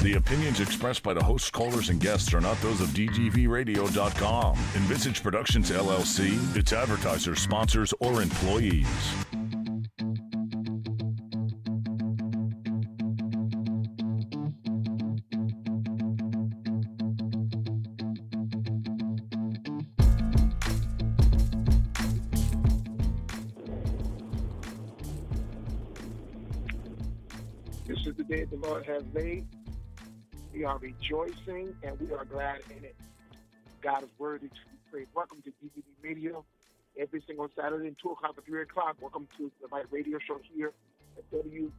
The opinions expressed by the hosts, callers, and guests are not those of DGVradio.com, Envisage Productions LLC, its advertisers, sponsors, or employees. This is the day the Lord has made. We are rejoicing and we are glad in it. God is worthy to be praised. Welcome to DGV Radio every single Saturday at 2 o'clock to 3 o'clock. Welcome to the Mike Radio Show here at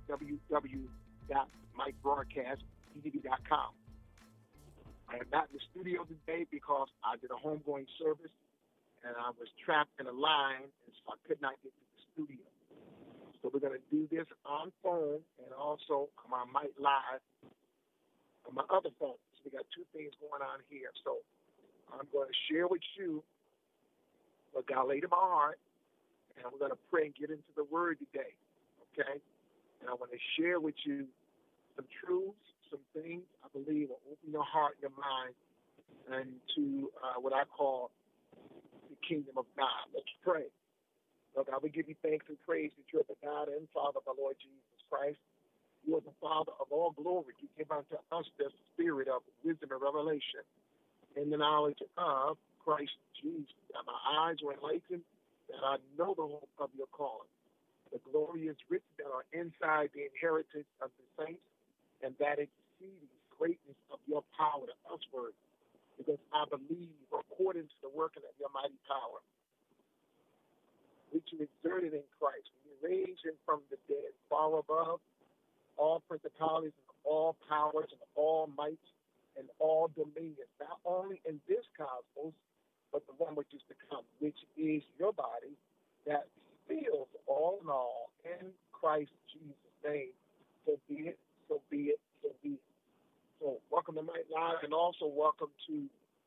www.mikebroadcastdgv.com. I am not in the studio today because I did a homegoing service and I was trapped in a line, and so I could not get to the studio. So we're going to do this on phone and also on my Mic Live on my other phone. So we got two things going on here. So I'm going to share with you what God laid in my heart, and we're going to pray and get into the Word today, okay? And I want to share with you some truths, some things I believe will open your heart and your mind and to what I call the kingdom of God. Let's pray. Lord God, we give you thanks and praise that you're the God and Father of our Lord Jesus Christ. You are the Father of all glory. You give unto us the spirit of wisdom and revelation in the knowledge of Christ Jesus. That my eyes were enlightened, that I know the hope of your calling. The glorious riches that are inside the inheritance of the saints, and that exceeds greatness of your power to usward, because I believe according to the working of your mighty power, which you exerted in Christ, when you raised him from the dead, far above all principalities and all powers and all mights and all dominions, not only in this cosmos, but the one which is to come, which is your body, that fills all in all in Christ Jesus' name. So be it, so be it, so be it. So welcome to Mic Live, and also welcome to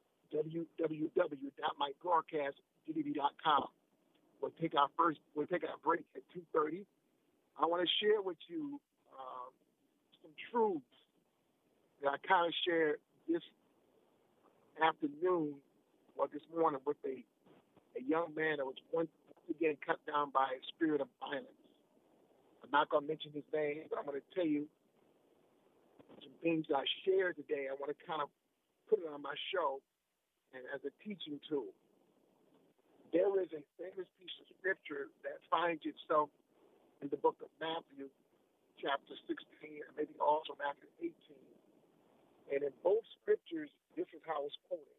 www.mikebroadcastdgv.com. We'll take our break at 2:30. I want to share with you some truths that I kind of shared this afternoon or this morning with a young man that was once again cut down by a spirit of violence. I'm not going to mention his name, but I'm going to tell you some things I shared today. I want to kind of put it on my show and as a teaching tool. There is a famous piece of scripture that finds itself in the book of Matthew, chapter 16, and maybe also Matthew 18. And in both scriptures, this is how it's quoted.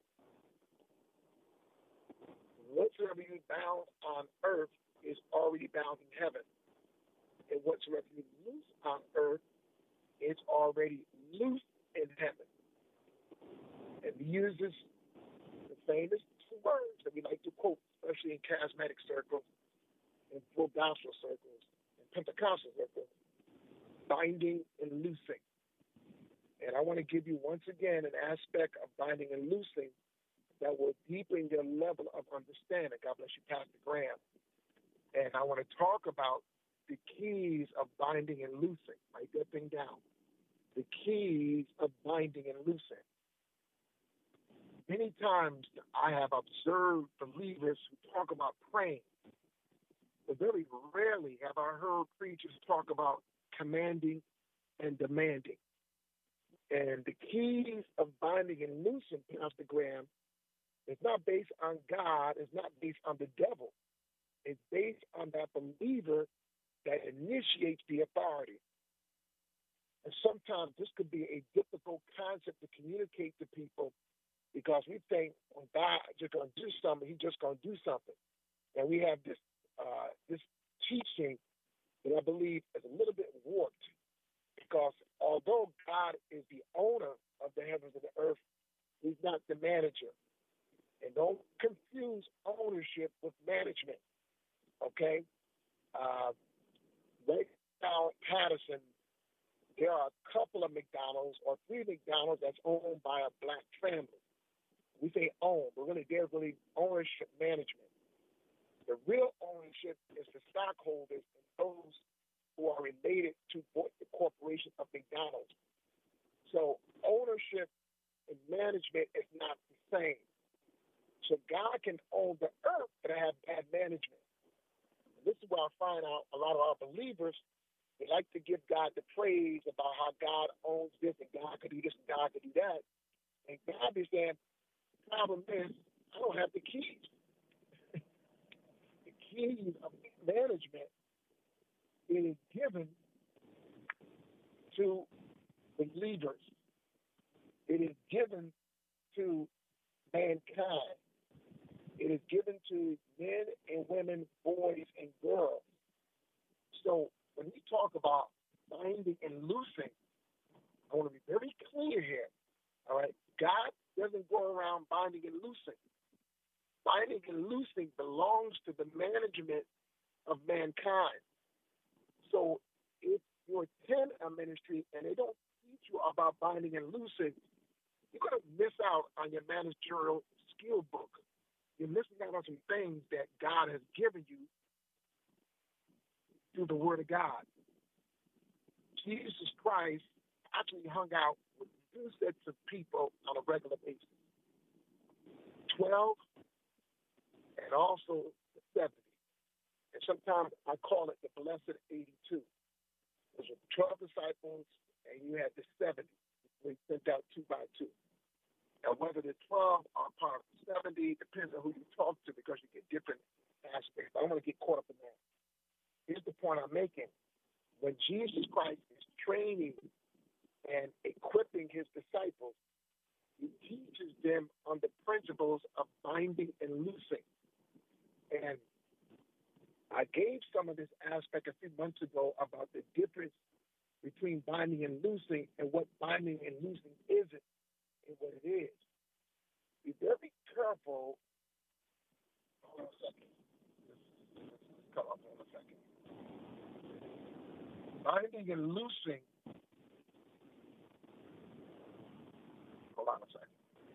Whatsoever you bound on earth is already bound in heaven. And whatsoever you loose on earth is already loosed in heaven. And he uses the famous two words that we like to quote, especially in charismatic circles, in full gospel circles, in Pentecostal circles, binding and loosing. And I want to give you once again an aspect of binding and loosing that will deepen your level of understanding. God bless you, Pastor Graham. And I want to talk about the keys of binding and loosing. Write that thing down. The keys of binding and loosing. Many times I have observed believers who talk about praying, but very rarely have I heard preachers talk about commanding and demanding. And the keys of binding and loosing, Pastor Graham, is not based on God, it's not based on the devil. It's based on that believer that initiates the authority. And sometimes this could be a difficult concept to communicate to people because we think when God is just going to do something, he's just going to do something. And we have this teaching that I believe is a little bit warped because although God is the owner of the heavens and the earth, he's not the manager. And don't confuse ownership with management, okay? Right now in Patterson, there are a couple of McDonald's or 3 McDonald's that's owned by a black family. We say own, but really there's really ownership management. The real ownership is the stockholders and those who are related to the corporation of McDonald's. So ownership and management is not the same. So God can own the earth but have bad management. And this is where I find out a lot of our believers, they like to give God the praise about how God owns this and God could do this and God could do that. And God is saying, the problem is, I don't have the keys. The keys of management is given to believers. It is given to mankind. It is given to men and women, boys and girls. So when we talk about binding and loosing, I want to be very clear here. All right? God doesn't go around binding and loosing. Binding and loosing belongs to the management of mankind. So if you attend a ministry and they don't teach you about binding and loosing, you're going to miss out on your managerial skill book. You're missing out on some things that God has given you through the Word of God. Jesus Christ actually hung out with two sets of people on a regular basis, 12 and also the 70. And sometimes I call it the blessed 82. There's 12 disciples, and you had the 70. We sent out 2 by 2. Now, whether the 12 are part of the 70 depends on who you talk to because you get different aspects. I don't want to get caught up in that. Here's the point I'm making. When Jesus Christ is training and equipping his disciples, he teaches them on the principles of binding and loosing. And I gave some of this aspect a few months ago about the difference between binding and loosing and what binding and loosing isn't and what it is. Be very careful. Hold on a second. Come up on a second. Binding and loosing. Hold on a second.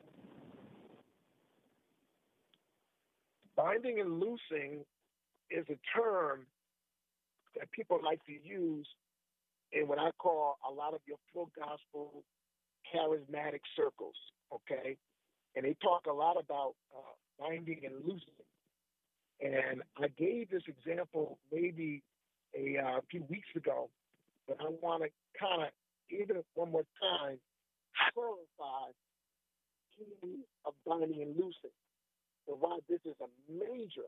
Binding and loosing is a term that people like to use in what I call a lot of your full gospel charismatic circles, okay? And they talk a lot about binding and loosing. And I gave this example maybe a few weeks ago, but I want to kind of, even one more time, clarify keys of binding and loosing. And why this is a major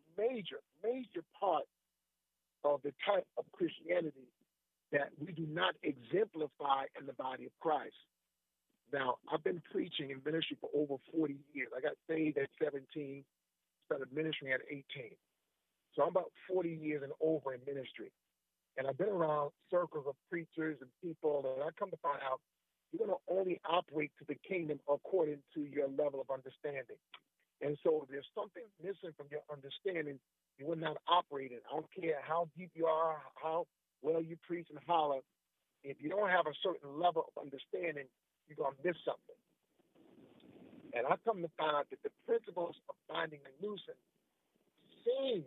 part of the type of Christianity that we do not exemplify in the body of Christ. Now, I've been preaching in ministry for over 40 years. I got saved at 17, started ministry at 18. So I'm about 40 years and over in ministry. And I've been around circles of preachers and people, and I come to find out you're going to only operate to the kingdom according to your level of understanding. And so if there's something missing from your understanding, you will not operate it. I don't care how deep you are, how well you preach and holler. If you don't have a certain level of understanding, you're going to miss something. And I come to find out that the principles of binding and loosing seem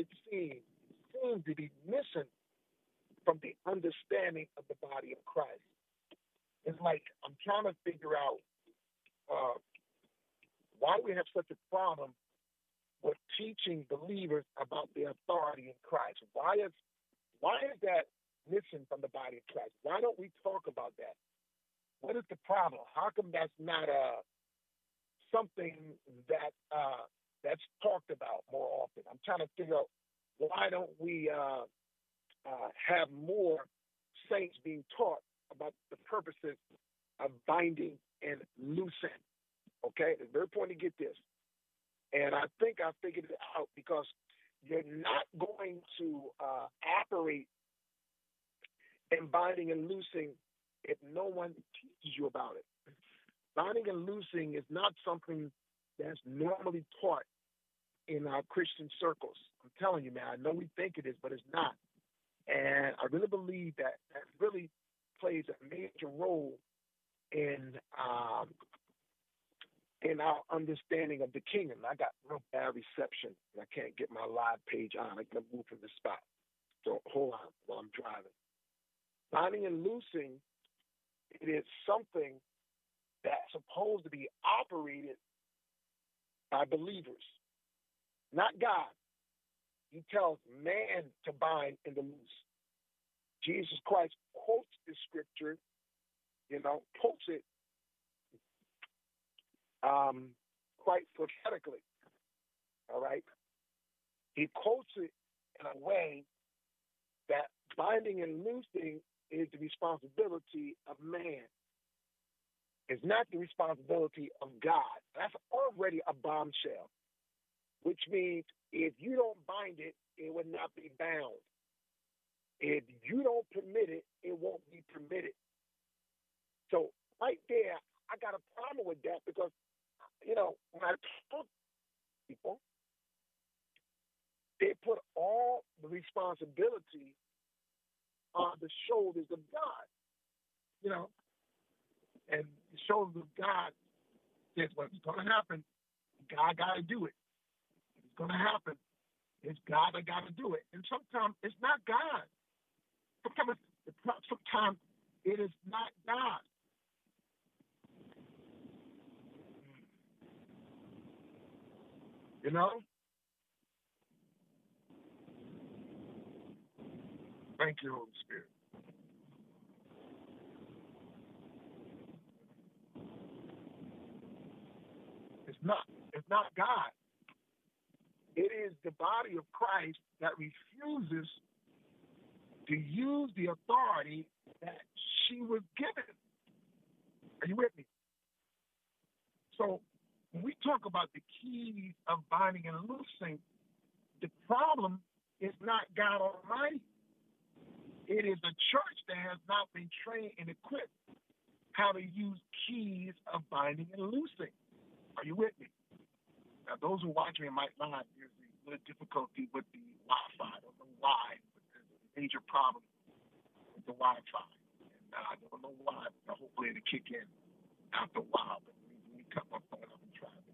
to be missing from the understanding of the body of Christ. It's like I'm trying to figure out why we have such a problem with teaching believers about the authority in Christ. Why is that missing from the body of Christ? Why don't we talk about that? What is the problem? How come that's not something that that's talked about more often? I'm trying to figure out why don't we have more saints being taught about the purposes of binding and loosing. Okay, it's very important to get this. And I think I figured it out because you're not going to operate in binding and loosing if no one teaches you about it. Binding and loosing is not something that's normally taught in our Christian circles. I'm telling you, man, I know we think it is, but it's not. And I really believe that really plays a major role in our understanding of the kingdom. I got real bad reception, and I can't get my live page on. I can move from the spot. So hold on while I'm driving. Binding and loosing It is something that's supposed to be operated by believers, not God. He tells man to bind and to loose. Jesus Christ quotes the scripture, quotes it quite prophetically. All right? He quotes it in a way that binding and loosing is the responsibility of man. It's not the responsibility of God. That's already a bombshell, which means if you don't bind it, it will not be bound. If you don't permit it, it won't be permitted. So right there, I got a problem with that because, when I talk to people, they put all the responsibility on the shoulders of God, and the shoulders of God says, well, it's going to happen. God got to do it. It's going to happen. It's God that got to do it. And sometimes it's not God. Sometimes it is not God. Thank you, Holy Spirit. It's not God. It is the body of Christ that refuses to use the authority that she was given. Are you with me? So when we talk about the keys of binding and loosing, the problem is not God Almighty. It is a church that has not been trained and equipped how to use keys of binding and loosing. Are you with me? Now, those who watch me might lie. There's a little difficulty with the Wi-Fi. I don't know why, but there's a major problem with the Wi-Fi. And I don't know why, but hopefully it'll kick in after a while. But let me cut my phone up and try it.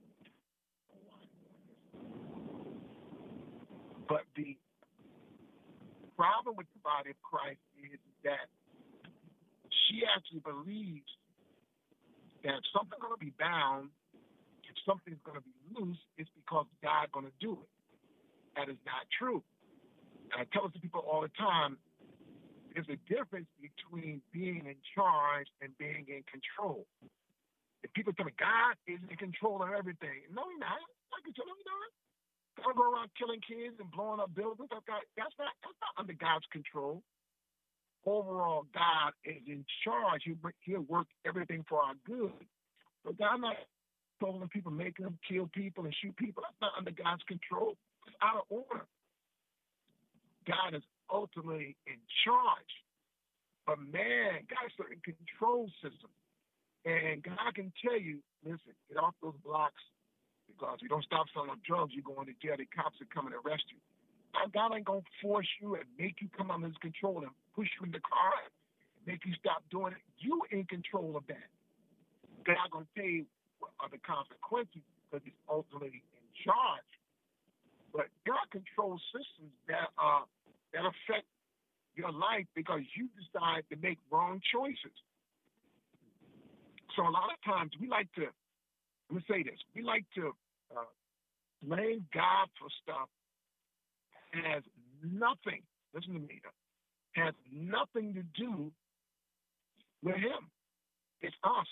But the problem with the body of Christ is that she actually believes that if something's going to be bound, if something's going to be loose, it's because God's going to do it. That is not true. And I tell it to people all the time, there's a difference between being in charge and being in control. If people tell me God is in control of everything, no, he's not. No, he's not. Don't go around killing kids and blowing up buildings. That's not under God's control. Overall, God is in charge. He'll work everything for our good. But God not controlling people, making them kill people and shoot people. That's not under God's control. It's out of order. God is ultimately in charge. But man, got a certain control system. And God can tell you, listen, get off those blocks, because if you don't stop selling drugs, you're going to jail. The cops are coming to arrest you. Now, God ain't going to force you and make you come under his control and push you in the car and make you stop doing it. You in control of that. God going to tell you what are the consequences because he's ultimately in charge. But God controls systems that affect your life because you decide to make wrong choices. So a lot of times we like to, let me say this, we like to blame God for stuff that has nothing, listen to me, has nothing to do with him. It's us.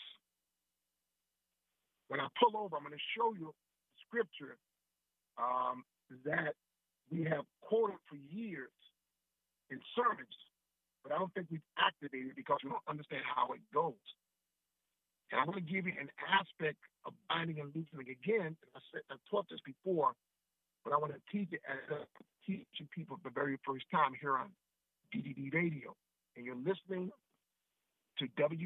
When I pull over, I'm going to show you scripture that we have quoted for years in sermons, but I don't think we've activated because we don't understand how it goes. And I'm going to give you an aspect of binding and loosing again. I taught this before, but I want to teach it as teaching people for the very first time here on DDD Radio. And you're listening to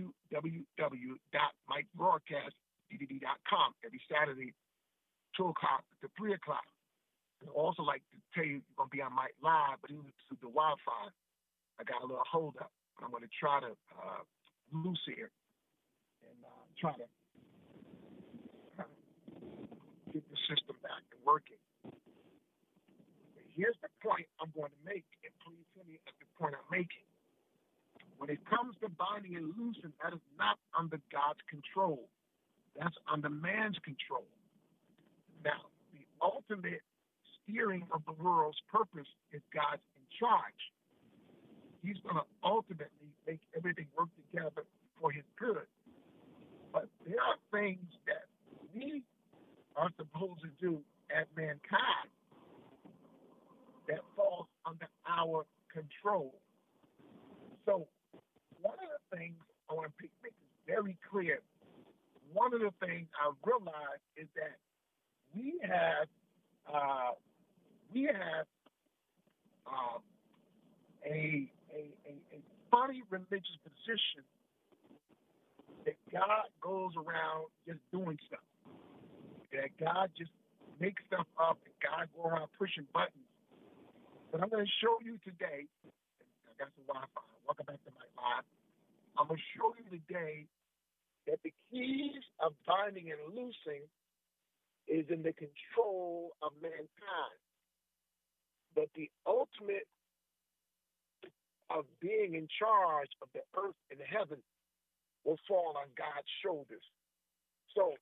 www.mikebroadcastddd.com every Saturday, 2 o'clock to 3 o'clock. I'd also like to tell you, you're going to be on Mike Live, but due to the Wi-Fi, I got a little hold up. I'm going to try to loose here and try to get the system back and working. Here's the point I'm going to make, and please hear me at the point I'm making. When it comes to binding binding and loosing, that is not under God's control. That's under man's control. Now, the ultimate steering of the world's purpose is God's in charge. He's going to ultimately make everything work together for his good. But there are things that we are supposed to do as mankind that falls under our control. So one of the things I want to make this very clear, one of the things I realize is that we have a funny religious position that God goes around just doing stuff. That God just makes stuff up and God go around pushing buttons. But I'm going to show you today, I got some Wi-Fi, welcome back to my live. I'm going to show you today that the keys of binding and loosing is in the control of mankind. But the ultimate of being in charge of the earth and heaven will fall on God's shoulders. So,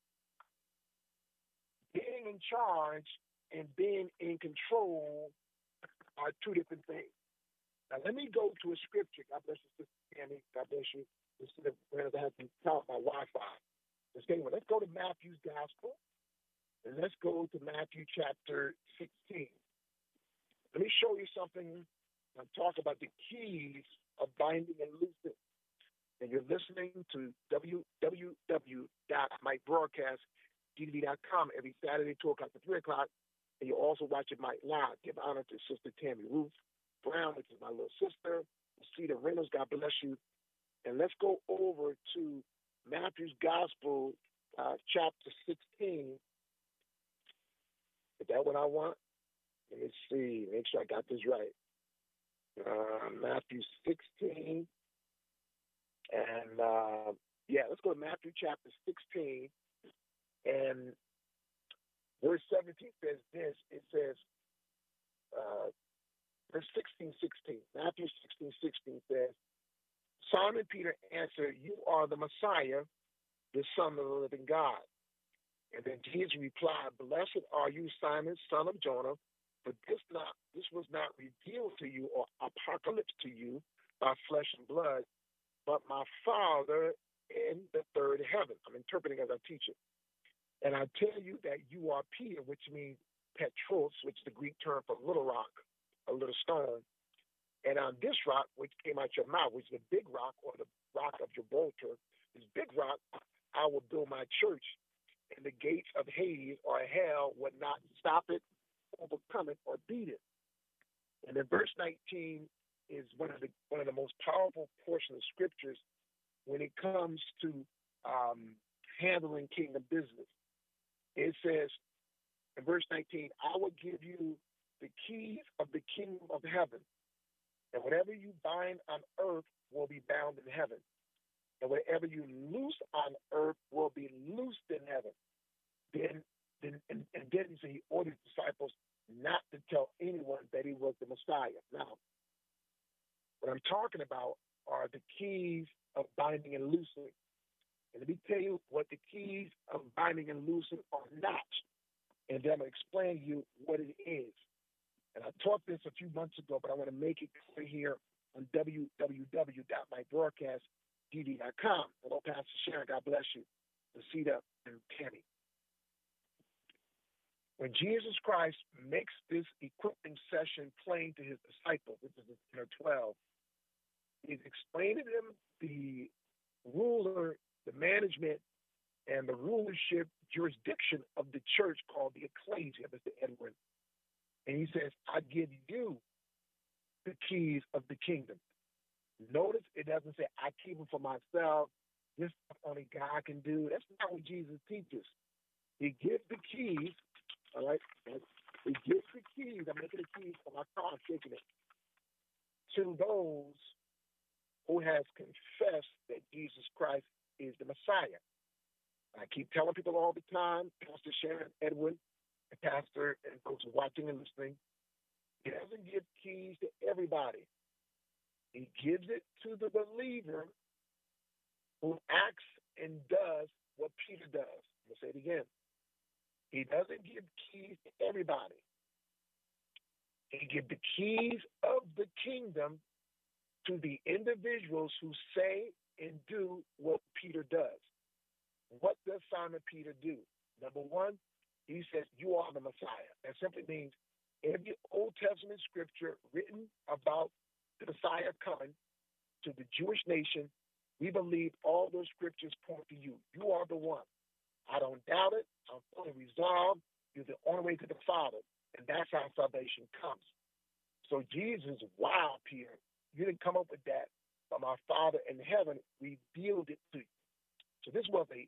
being in charge and being in control are two different things. Now, let me go to a scripture. God bless you, Sister Tammy. God bless you. Instead of I have to count my Wi-Fi. Let's go to Matthew's Gospel, and let's go to Matthew chapter 16. Let me show you something. I'm talking about the keys of binding and loosing. And you're listening to www.mybroadcasttv.com every Saturday, 2 o'clock to 3 o'clock. And you're also watching Mike Live. Give honor to Sister Tammy Ruth Brown, which is my little sister. Cedar Reynolds, God bless you. And let's go over to Matthew's Gospel, chapter 16. Is that what I want? Let me see. Make sure I got this right. Matthew 16. And, let's go to Matthew chapter 16. And verse 17 says this. It says, verse 16. Matthew 16 says, Simon Peter answered, "You are the Messiah, the Son of the living God." And then Jesus replied, "Blessed are you, Simon, son of Jonah, for this was not revealed to you or apocalypse to you by flesh and blood, but my Father in the third heaven." I'm interpreting as I teach it. "And I tell you that you are Peter," which means Petros, which is the Greek term for little rock, a little stone. "And on this rock, which came out your mouth," which is the big rock or the rock of Gibraltar, this big rock, "I will build my church, and the gates of Hades or hell would not stop it, overcome it, or beat it." And then verse 19 is one of the most powerful portions of scriptures when it comes to handling kingdom business. It says in verse 19, "I will give you the keys of the kingdom of heaven, and whatever you bind on earth will be bound in heaven, and whatever you loose on earth will be loosed in heaven." Then he ordered his disciples not to tell anyone that he was the Messiah. Now, what I'm talking about are the keys of binding and loosing. And let me tell you what the keys of binding and loosing are not. And then I'm going to explain to you what it is. And I taught this a few months ago, but I want to make it clear here on www.mybroadcasttv.com. Hello, Pastor Sharon. God bless you. Lucida and Tammy. When Jesus Christ makes this equipping session plain to his disciples, which is in 12, he's explaining to them the ruler, the management, and the rulership jurisdiction of the church called the ecclesia, Mr. Edwin. And he says, "I give you the keys of the kingdom." Notice it doesn't say, "I keep them for myself. This stuff only God can do." That's not what Jesus teaches. He gives the keys, all right? He gives the keys. I'm making the keys for my car, I'm shaking it, to those who has confessed that Jesus Christ is the Messiah. I keep telling people all the time, Pastor Sharon, Edwin, and Pastor, and folks watching and listening, he doesn't give keys to everybody. He gives it to the believer who acts and does what Peter does. I'm going to say it again. He doesn't give keys to everybody. He gives the keys of the kingdom to the individuals who say and do what Peter does. What does Simon Peter do? Number one, he says, you are the Messiah. That simply means every Old Testament scripture written about the Messiah coming to the Jewish nation, we believe all those scriptures point to you. You are the one. I don't doubt it. I'm fully resolved. You're the only way to the Father. And that's how salvation comes. So Jesus, wow, Peter, you didn't come up with that, but my Father in heaven revealed it to you. So this was a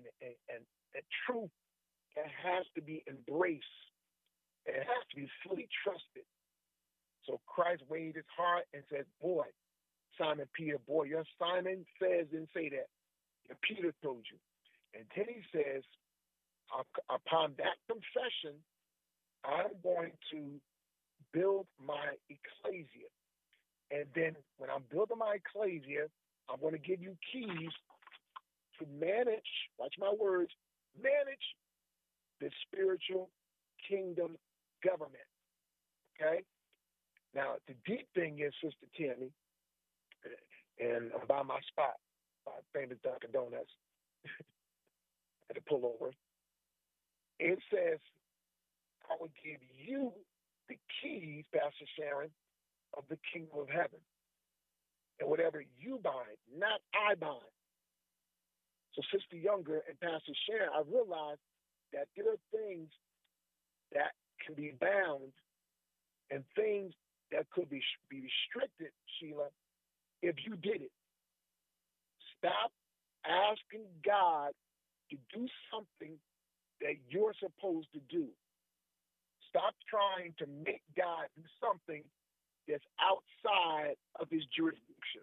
truth that has to be embraced. It has to be fully trusted. So Christ weighed his heart and said, boy, Simon Peter, boy, your Simon says didn't say that. Your Peter told you. And then he says, upon that confession, I'm going to build my ecclesia. And then when I'm building my ecclesia, I'm going to give you keys to manage, watch my words, manage the spiritual kingdom government. Okay? Now, the deep thing is, Sister Tammy, and I'm by my spot, my famous Dunkin' Donuts, at the pullover. It says, I will give you the keys, Pastor Sharon, of the kingdom of heaven. And whatever you bind, not I bind. So Sister Younger and Pastor Sharon, I realized that there are things that can be bound and things that could be restricted, Sheila, if you did it. Stop asking God to do something that you're supposed to do. Stop trying to make God do something that's outside of his jurisdiction.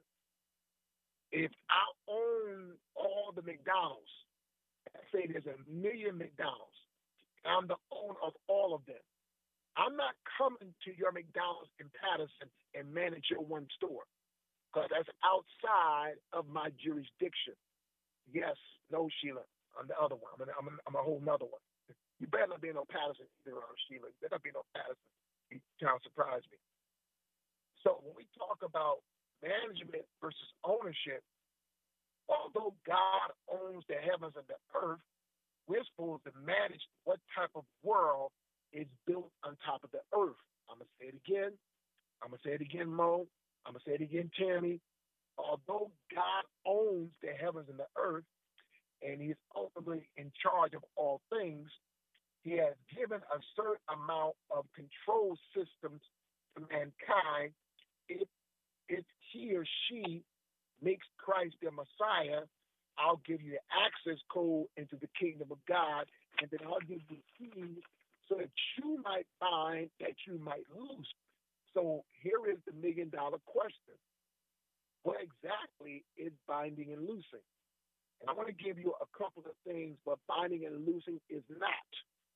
If I own all the McDonald's, say there's 1 million McDonald's, I'm the owner of all of them. I'm not coming to your McDonald's in Patterson and manage your one store, because that's outside of my jurisdiction. Yes, no, Sheila, I'm the other one. I'm a whole nother one. You better not be no Patterson either, Sheila. You better not be no Patterson. You kind of surprised me. So when we talk about management versus ownership, although God owns the heavens and the earth, we're supposed to manage what type of world is built on top of the earth. I'm going to say it again. I'm going to say it again, Mo. I'm going to say it again, Tammy. Although God owns the heavens and the earth, and he's ultimately in charge of all things, he has given a certain amount of control systems to mankind. If he or she makes Christ their Messiah, I'll give you the access code into the kingdom of God, and then I'll give you keys so that you might bind, that you might loose. So here is the $1 million question. What exactly is binding and loosing? And I want to give you a couple of things, but binding and loosing is not.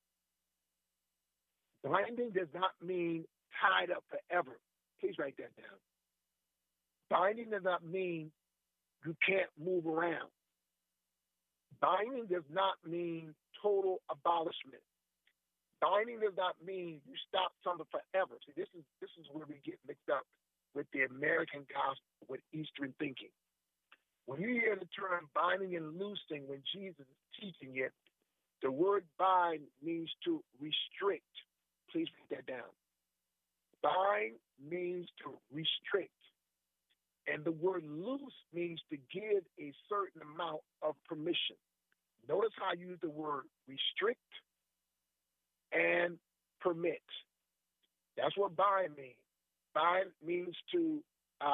Binding does not mean tied up forever. Please write that down. Binding does not mean you can't move around. Binding does not mean total abolishment. Binding does not mean you stop something forever. See, this is where we get mixed up with the American gospel, with Eastern thinking. When you hear the term binding and loosing, when Jesus is teaching it, the word bind means to restrict. Please write that down. Bind means to restrict. And the word loose means to give a certain amount of permission. Notice how I use the word restrict and permit. That's what bind means. Bind means to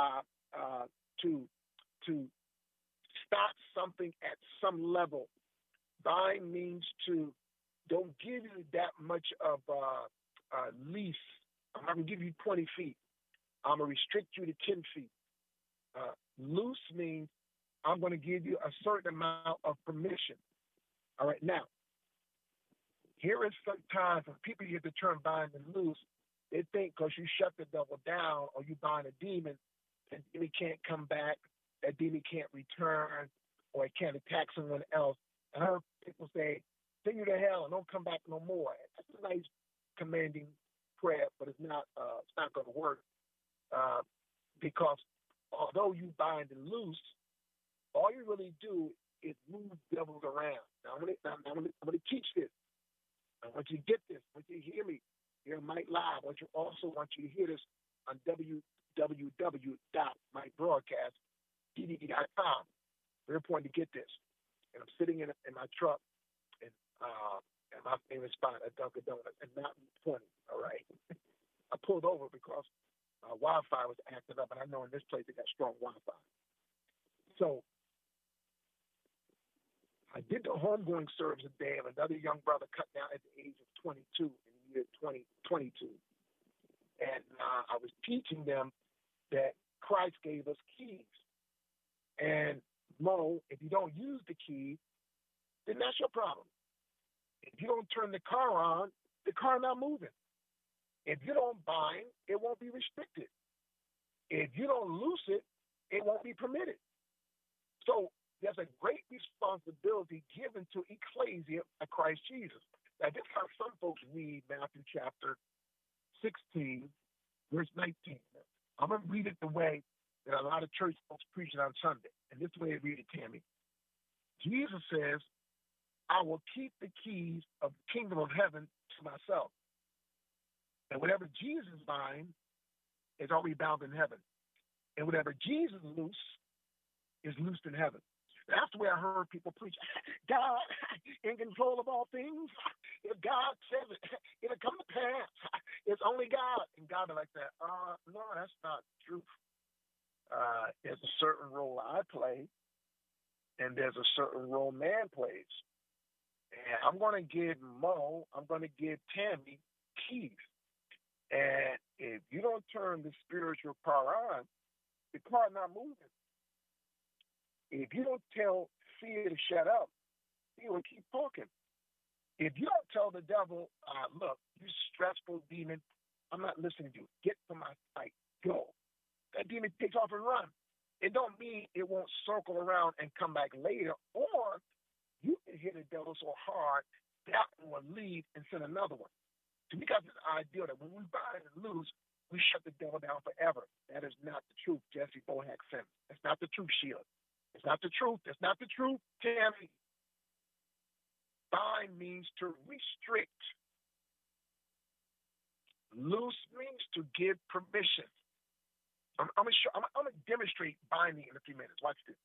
stop something at some level. Bind means to don't give you that much of lease. I'm not going to give you 20 feet. I'm going to restrict you to 10 feet. Loose means I'm going to give you a certain amount of permission. All right, now, here is sometimes when people hear the term bind and loose, they think because you shut the devil down or you bind a demon, that demon can't come back, that demon can't return, or it can't attack someone else. I heard people say, send you to hell and don't come back no more. That's a nice commanding prayer, but it's not going to work because although you bind and loose, all you really do is move devils around. Now I'm going to teach this. I want you to get this. I want you to hear me here on Mike Live. I also want you to hear this on www.mybroadcast.com. Very important to get this. And I'm sitting in my truck in my favorite spot at Dunkin' Donuts and Mountain 20, all right? I pulled over because my Wi-Fi was acting up, and I know in this place they got strong Wi-Fi. So I did the homegoing service today of another young brother cut down at the age of 22 in the year 2022. And I was teaching them that Christ gave us keys. And Mo, if you don't use the key, then that's your problem. If you don't turn the car on, the car not moving. If you don't bind, it won't be restricted. If you don't loose it, it won't be permitted. So there's a great responsibility given to ecclesia of Christ Jesus. Now, this is how some folks read Matthew chapter 16, verse 19. I'm going to read it the way that a lot of church folks preach it on Sunday. And this way they read it, Tammy. Jesus says, I will keep the keys of the kingdom of heaven to myself. And whatever Jesus binds is already bound in heaven. And whatever Jesus loose is loosed in heaven. That's the way I heard people preach. God in control of all things. If God says it, it'll come to pass. It's only God. And God be like that. No, that's not true. There's a certain role I play, and there's a certain role man plays. And I'm going to give Mo, I'm going to give Tammy keys. And if you don't turn the spiritual car on, the car not moving. If you don't tell fear to shut up, he will keep talking. If you don't tell the devil, look, you stressful demon, I'm not listening to you. Get from my sight. Go. That demon takes off and runs. It don't mean it won't circle around and come back later, or you can hit the devil so hard that one will leave and send another one. So we got this idea that when we bind and lose, we shut the devil down forever. That is not the truth, Jesse Bohack Simmons. That's not the truth, Sheila. It's not the truth. That's not the truth, Tammy. Bind means to restrict. Loose means to give permission. I'm going to demonstrate binding in a few minutes. Watch this.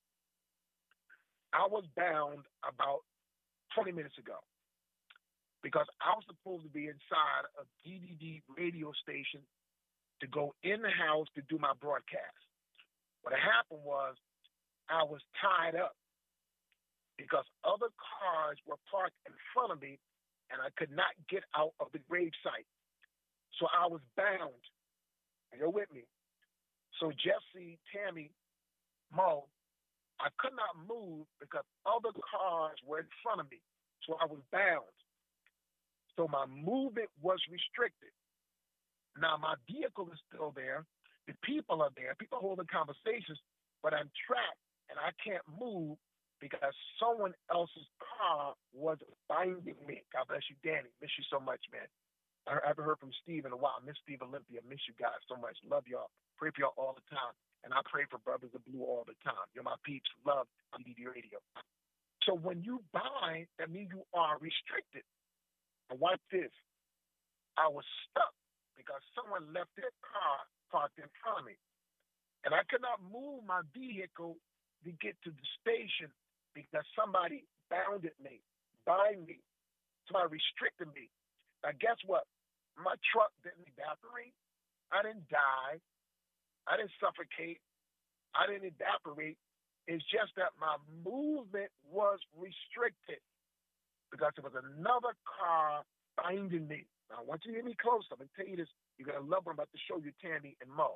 I was bound about 20 minutes ago because I was supposed to be inside a DDD radio station to go in the house to do my broadcast. What happened was I was tied up because other cars were parked in front of me and I could not get out of the grave site. So I was bound. You're with me. So Jesse, Tammy, Mo, I could not move because other cars were in front of me. So I was bound. So my movement was restricted. Now my vehicle is still there. The people are there. People holding conversations, but I'm trapped and I can't move because someone else's car was binding me. God bless you, Danny. Miss you so much, man. I haven't heard from Steve in a while. Miss Steve Olympia. Miss you guys so much. Love y'all. Pray for y'all all the time. And I pray for Brothers of Blue all the time. You're my peeps. Love DDD Radio. So when you bind, that means you are restricted. And watch this. I was stuck because someone left their car parked in front of me. And I could not move my vehicle to get to the station because somebody bounded me, bind me. Somebody restricted me. Now, guess what? My truck didn't evaporate. I didn't die. I didn't suffocate. I didn't evaporate. It's just that my movement was restricted because there was another car binding me. Now, I want you to hear me close. I'm going to tell you this. You're going to love what I'm about to show you, Tammy and Mo.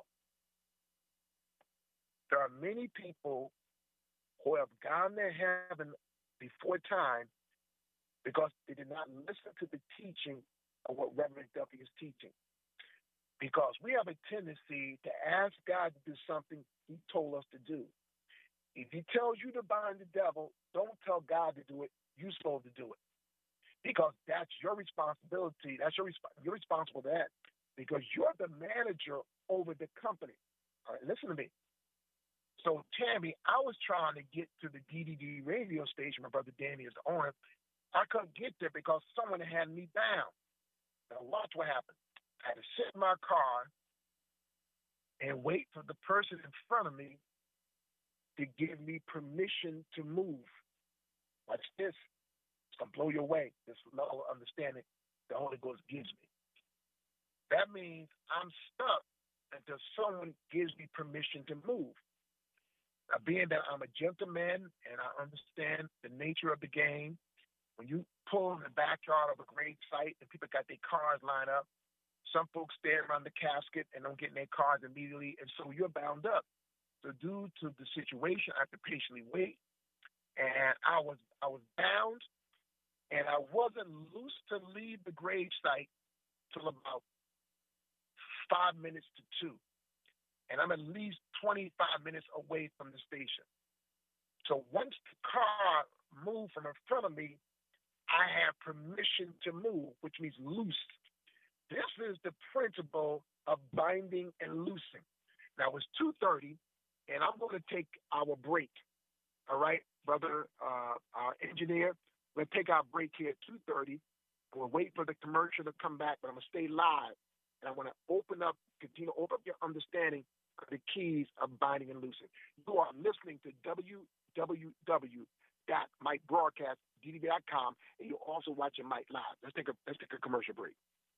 There are many people who have gone to heaven before time because they did not listen to the teaching of what Reverend Duffy is teaching. Because we have a tendency to ask God to do something he told us to do. If he tells you to bind the devil, don't tell God to do it. You're supposed to do it. Because that's your responsibility. You're responsible for that because you're the manager over the company. All right, listen to me. So, Tammy, I was trying to get to the DDD radio station. My brother Danny is the owner. I couldn't get there because someone had me bound. Now, watch what happened. I had to sit in my car and wait for the person in front of me to give me permission to move. Watch this. It's going to blow your way. This level of understanding the Holy Ghost gives me. That means I'm stuck until someone gives me permission to move. Now, being that I'm a gentleman and I understand the nature of the game, when you pull in the backyard of a grave site and people got their cars lined up, some folks stay around the casket and don't get in their cars immediately, and so you're bound up. So due to the situation, I have to patiently wait, and I was bound, and I wasn't loose to leave the grave site till about 5 minutes to 2. And I'm at least 25 minutes away from the station. So once the car moved from in front of me, I have permission to move, which means loose. This is the principle of binding and loosing. Now, it's 2:30, and I'm going to take our break. All right, brother, our engineer, we're going to take our break here at 2:30. We'll wait for the commercial to come back, but I'm going to stay live. And I want to continue to open up your understanding of the keys of binding and loosing. You are listening to www.MikeBroadcastDDB.com, and you're also watching Mike Live. Let's take a commercial break.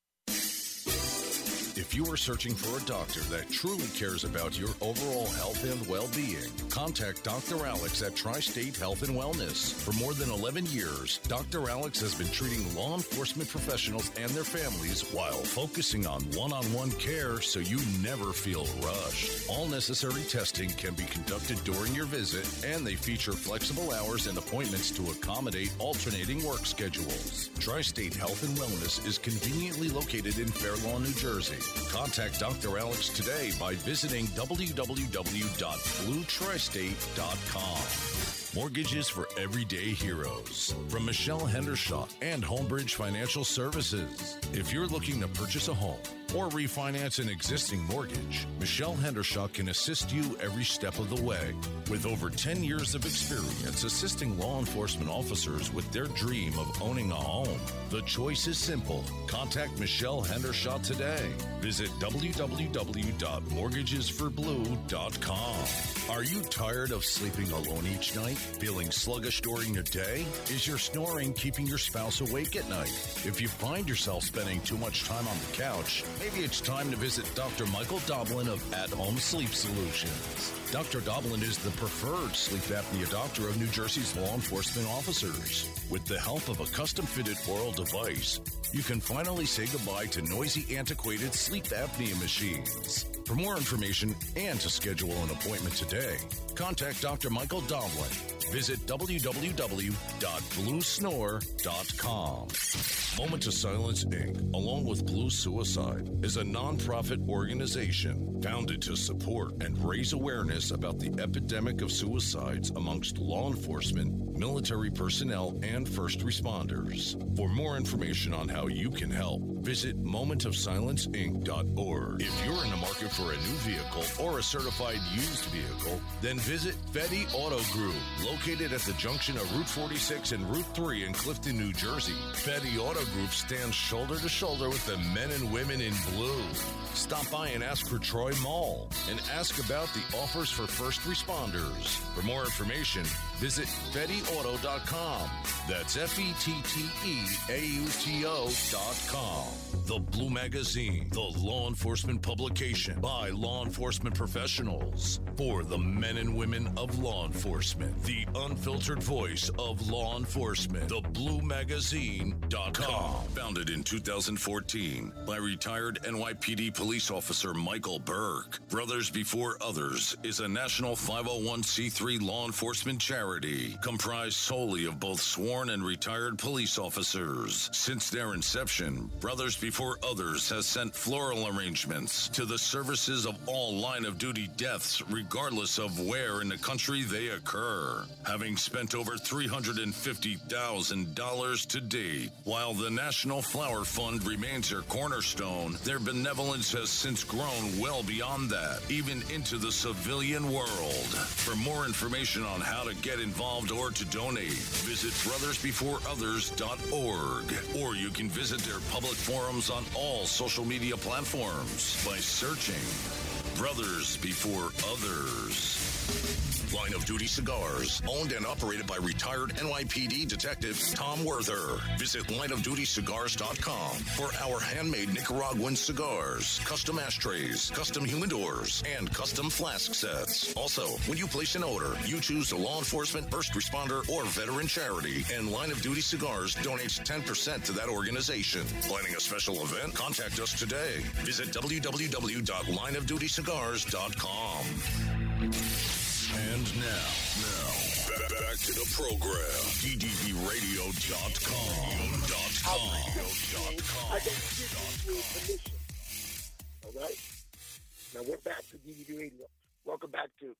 If you are searching for a doctor that truly cares about your overall health and well-being, contact Dr. Alex at Tri-State Health and Wellness. For more than 11 years, Dr. Alex has been treating law enforcement professionals and their families while focusing on one-on-one care so you never feel rushed. All necessary testing can be conducted during your visit, and they feature flexible hours and appointments to accommodate alternating work schedules. Tri-State Health and Wellness is conveniently located in Fair Lawn, New Jersey. Contact Dr. Alex today by visiting www.bluetristate.com. Mortgages for everyday heroes. From Michelle Hendershot and Homebridge Financial Services. If you're looking to purchase a home or refinance an existing mortgage, Michelle Hendershot can assist you every step of the way. With over 10 years of experience assisting law enforcement officers with their dream of owning a home, the choice is simple. Contact Michelle Hendershot today. Visit www.mortgagesforblue.com. Are you tired of sleeping alone each night? Feeling sluggish during the day? Is your snoring keeping your spouse awake at night? If you find yourself spending too much time on the couch, maybe it's time to visit Dr. Michael Doblin of At Home Sleep Solutions. Dr. Doblin is the preferred sleep apnea doctor of New Jersey's law enforcement officers. With the help of a custom-fitted oral device, you can finally say goodbye to noisy, antiquated sleep apnea machines. For more information and to schedule an appointment today, contact Dr. Michael Doblin. Visit www.bluesnore.com. Moment of Silence, Inc., along with Blue Suicide, is a nonprofit organization founded to support and raise awareness about the epidemic of suicides amongst law enforcement, military personnel, and first responders. For more information on how you can help, visit momentofsilenceinc.org. If you're in the market for a new vehicle or a certified used vehicle, then visit Fetty Auto Group, located at the junction of Route 46 and Route 3 in Clifton, New Jersey. Fetty Auto Group stands shoulder to shoulder with the men and women in blue. Stop by and ask for Troy Mall and ask about the offers for first responders. For more information, visit FettyAuto.com. That's FettyAuto.com. The Blue Magazine, the law enforcement publication by law enforcement professionals for the men and women of law enforcement. The unfiltered voice of law enforcement. TheBlueMagazine.com. Founded in 2014 by retired NYPD police officer Michael Burke. Brothers Before Others is a national 501c3 law enforcement charity charity, comprised solely of both sworn and retired police officers. Since their inception, Brothers Before Others has sent floral arrangements to the services of all line-of-duty deaths, regardless of where in the country they occur, having spent over $350,000 to date. While the National Flower Fund remains their cornerstone, their benevolence has since grown well beyond that, even into the civilian world. For more information on how to get involved or to donate, visit brothersbeforeothers.org, or you can visit their public forums on all social media platforms by searching Brothers Before Others. Line of Duty Cigars, owned and operated by retired NYPD Detective Tom Werther. Visit lineofdutycigars.com for our handmade Nicaraguan cigars, custom ashtrays, custom humidors, and custom flask sets. Also, when you place an order, you choose a law enforcement, first responder, or veteran charity, and Line of Duty Cigars donates 10% to that organization. Planning a special event? Contact us today. Visit www.lineofdutycigars.com. And now, back to the program. DDBRadio.com. I can give you permission. All right? Now we're back to DDB Radio. Welcome back to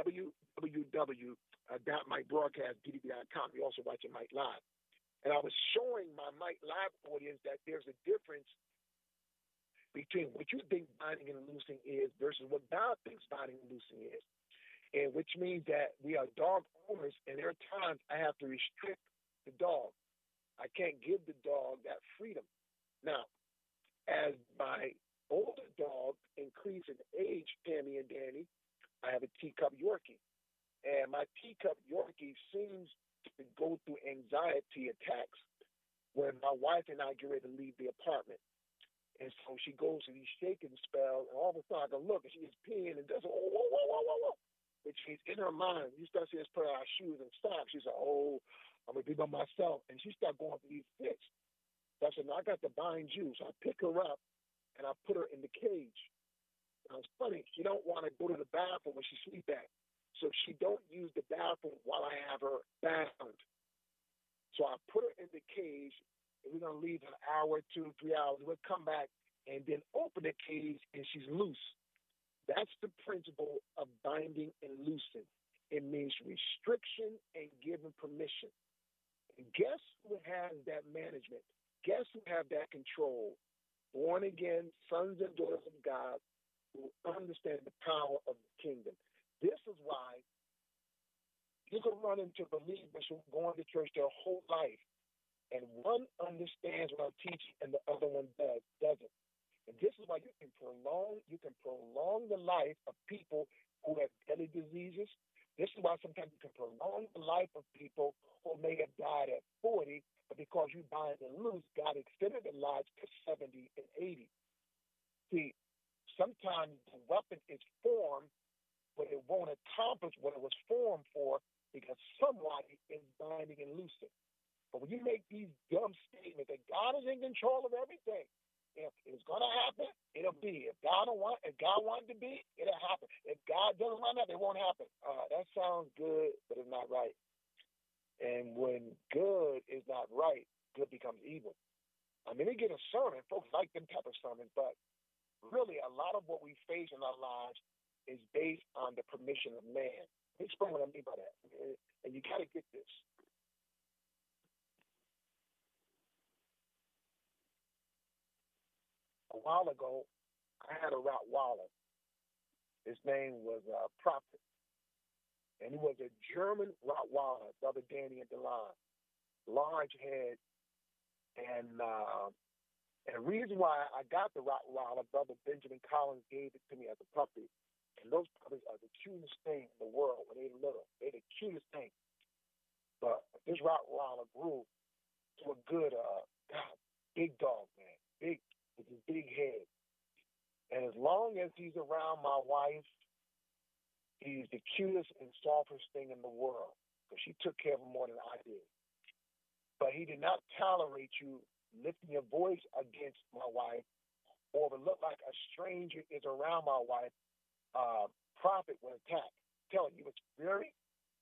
www.micbroadcast.ddb.com. You're also watching Mike Live. And I was showing my Mike Live audience that there's a difference between what you think binding and loosing is versus what God thinks binding and loosing is. And which means that we are dog owners, and there are times I have to restrict the dog. I can't give the dog that freedom. Now, as my older dogs increase in age, Tammy and Danny, I have a teacup Yorkie. And my teacup Yorkie seems to go through anxiety attacks when my wife and I get ready to leave the apartment. And so she goes through these shaking spells, and all of a sudden I can look, and she is peeing and does, whoa, whoa, whoa, whoa, whoa, whoa. Which she's in her mind. You start seeing us put on our shoes and stop. She's like, oh, I'm going to be by myself. And she started going through these fits. So I said, no, I got to bind you. So I pick her up, and I put her in the cage. Now, it's funny. She don't want to go to the bathroom when she sleep at. So she don't use the bathroom while I have her bound. So I put her in the cage, and we're going to leave an hour, 2, 3 hours. We'll come back and then open the cage, and she's loose. That's the principle of binding and loosing. It means restriction and giving permission. And guess who has that management? Guess who have that control? Born again sons and daughters of God who understand the power of the kingdom. This is why you can run into believers who are going to church their whole life, and one understands what I'm teaching and the other one doesn't. And this is why you can prolong the life of people who have deadly diseases. This is why sometimes you can prolong the life of people who may have died at 40, but because you bind and loose, God extended their lives to 70 and 80. See, sometimes the weapon is formed, but it won't accomplish what it was formed for because somebody is binding and loosing. But when you make these dumb statements that God is in control of everything, if it's gonna happen, it'll be. If God wanted it to be, it'll happen. If God doesn't want it, it won't happen. That sounds good, but it's not right. And when good is not right, good becomes evil. I mean, they get a sermon. Folks like them type of sermons, but really a lot of what we face in our lives is based on the permission of man. Let me explain what I mean by that. And you got to get this. A while ago, I had a Rottweiler. His name was Prophet. And he was a German Rottweiler, Brother Danny and Delon. Large head. And the reason why I got the Rottweiler, Brother Benjamin Collins gave it to me as a puppy. And those puppies are the cutest thing in the world when they're little. They're the cutest thing. But this Rottweiler grew to a good, big dog, man. Big, with his big head. And as long as he's around my wife, he's the cutest and softest thing in the world. Because she took care of him more than I did. But he did not tolerate you lifting your voice against my wife, or if it looked like a stranger is around my wife, Prophet would attack. I'm telling you, it's very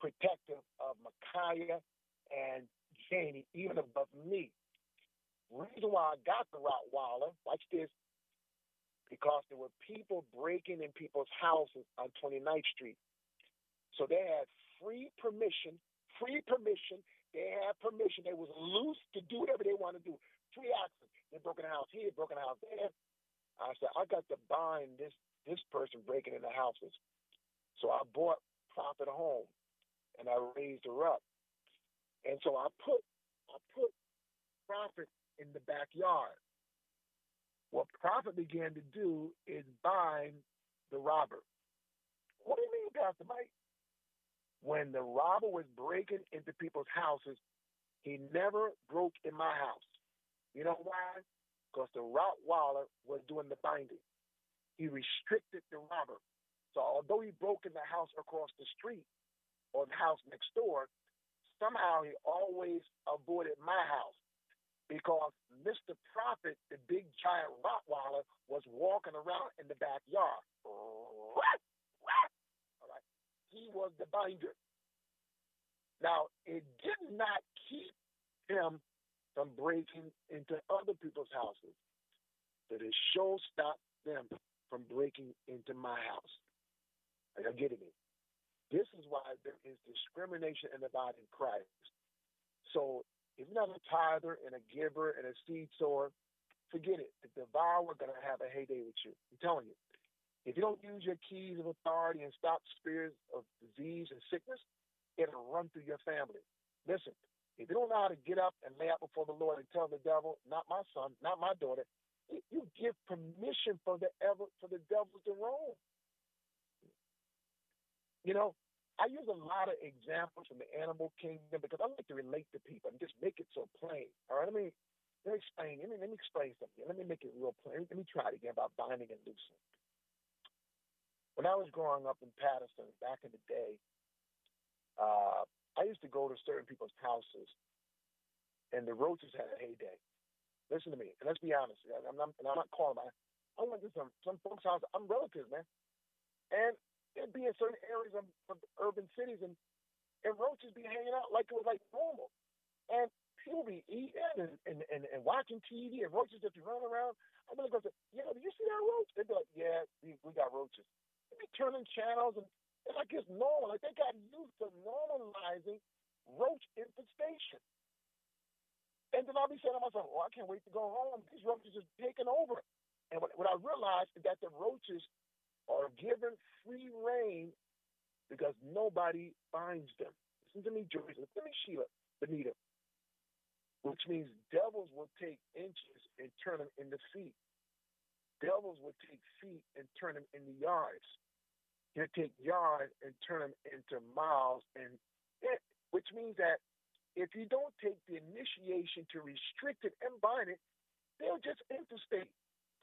protective of Micaiah and Janie, even above me. Reason why I got the Rottweiler, watch this, because there were people breaking in people's houses on 29th Street. So they had free permission. They had permission. They was loose to do whatever they want to do. Free access. They broke in the house here, broke in the house there. I said, I got to bind this person breaking in the houses. So I bought Prophet a home, and I raised her up. And so I put Prophet in the backyard. What Prophet began to do is bind the robber. What do you mean, Pastor Mike? When the robber was breaking into people's houses, he never broke in my house. You know why? Because the Rottweiler was doing the binding. He restricted the robber. So although he broke in the house across the street or the house next door, somehow he always avoided my house because Mr. Prophet, the big giant Rottweiler, was walking around in the backyard. What? All right. He was the binder. Now, it did not keep him from breaking into other people's houses, but it sure stopped them from breaking into my house. Are you getting it? This is why there is discrimination in the body of Christ. So if you're not a tither and a giver and a seed sower, forget it. The devourer going to have a heyday with you. I'm telling you. If you don't use your keys of authority and stop spirits of disease and sickness, it'll run through your family. Listen, if you don't know how to get up and lay out before the Lord and tell the devil, not my son, not my daughter, you give permission for the devil to roam. You know, I use a lot of examples from the animal kingdom because I like to relate to people and just make it so plain. All right, let me explain. Let me explain something. Let me make it real plain. Let me try it again about binding and loosing. When I was growing up in Patterson back in the day, I used to go to certain people's houses, and the roaches had a heyday. Listen to me, and let's be honest. I'm not calling out. I went to some folks' house. I'm relatives, man, and it'd be in certain areas of urban cities, and roaches be hanging out like it was like normal, and people be eating and watching TV, and roaches just be running around. I'm gonna go say, "Yeah, do you see that roach?" They'd be like, "Yeah, we got roaches." They'd be turning channels and. It's like it's normal. Like they got used to normalizing roach infestation. And then I'll be saying to myself, I can't wait to go home. These roaches are taking over. And what I realized is that the roaches are given free reign because nobody binds them. Listen to me, Joyce. Listen to me, Sheila, Benita. Which means devils will take inches and turn them into feet. Devils will take feet and turn them into yards. You take yards and turn them into miles, which means that if you don't take the initiation to restrict it and bind it, they'll just interstate.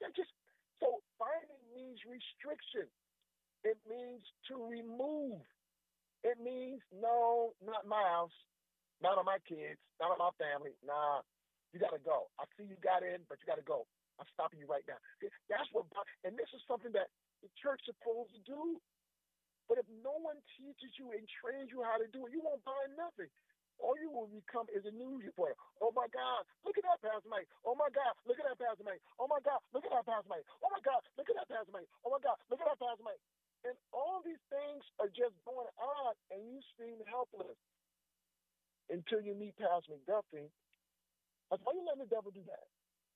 So binding means restriction. It means to remove. It means no, not my house, not on my kids, not on my family. Nah, you got to go. I see you got in, but you got to go. I'm stopping you right now. That's what, and this is something that the church is supposed to do. But if no one teaches you and trains you how to do it, you won't bind nothing. All you will become is a news reporter. Oh, my God, look at that, Pastor Mike. Oh, my God, look at that, Pastor Mike. Oh, my God, look at that, Pastor Mike. Oh, my God, look at that, Pastor Mike. Oh, my God, look at that, Pastor Mike. And all these things are just going on, and you seem helpless until you meet Pastor McDuffie. That's why you let the devil do that.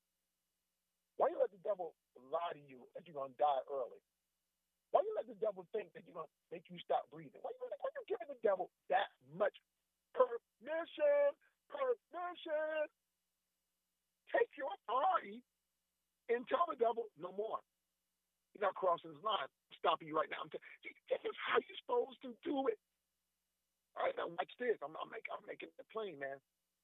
Why you let the devil lie to you that you're going to die early? Why you let the devil think that you're going to make you stop breathing? Why you giving the devil that much permission? Take your authority and tell the devil no more. You're not crossing his line. I'm stopping you right now. This is how you're supposed to do it. All right, now watch this. I'm making it plain, man.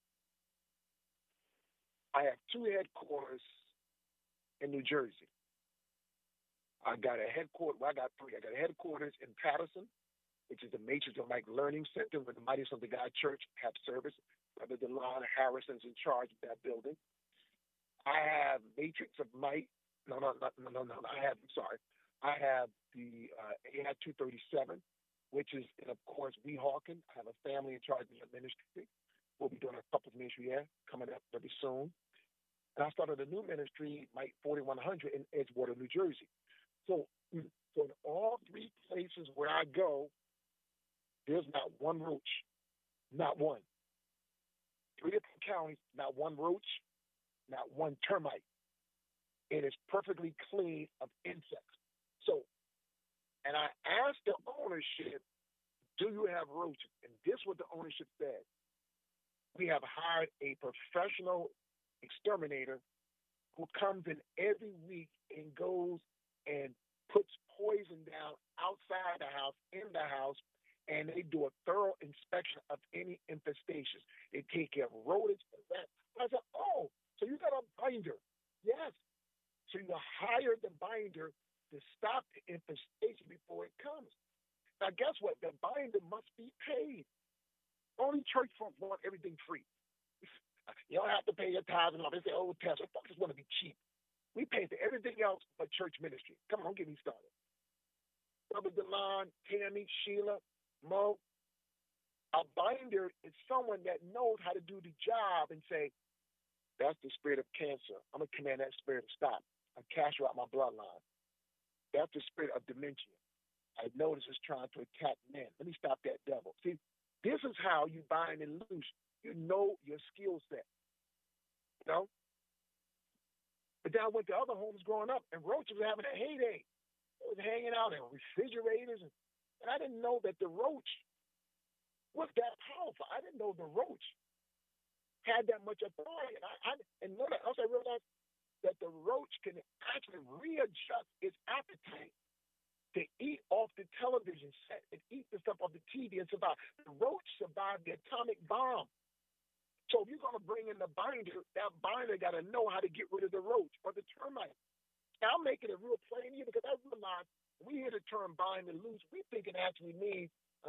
I have 2 headquarters in New Jersey. I got 3. I got a headquarters in Patterson, which is the Matrix of Mike Learning Center, where the Mighty Sons of God Church have service. Brother DeLon Harrison's in charge of that building. I have Matrix of Mike. No. I have the AI 237 which is, and of course, Weehawken. I have a family in charge of the ministry. We'll be doing a couples ministry here coming up very soon. And I started a new ministry, Mike 4100, in Edgewater, New Jersey. So in all three places where I go, there's not one roach, not one. 3 different counties, not one roach, not one termite. It is perfectly clean of insects. So, and I asked the ownership, do you have roaches? And this is what the ownership said. We have hired a professional exterminator who comes in every week and goes and puts poison down outside the house, in the house, and they do a thorough inspection of any infestations. They take care of rodents and rats. I said, oh, so you got a binder. Yes. So you hire the binder to stop the infestation before it comes. Now, guess what? The binder must be paid. Only church folks want everything free. You don't have to pay your tithes and all. They say, oh, Pastor, folks just want to be cheap. We pay for everything else but church ministry. Come on, don't get me started. Brother Delon, Tammy, Sheila, Mo, a binder is someone that knows how to do the job and say, that's the spirit of cancer. I'm going to command that spirit to stop. I cast you out my bloodline. That's the spirit of dementia. I notice it's trying to attack men. Let me stop that devil. See, this is how you bind and loose. You know your skill set. You know? But then I went to other homes growing up, and roaches were having a heyday. They was hanging out in refrigerators, and I didn't know that the roach was that powerful. I didn't know the roach had that much authority. And also I realized that the roach can actually readjust its appetite to eat off the television set and eat the stuff off the TV and survive. The roach survived the atomic bomb. So if you're going to bring in the binder, that binder got to know how to get rid of the roach or the termite. Now, I'm making it real plain here because I realize we hear the term bind and loose. We think it actually means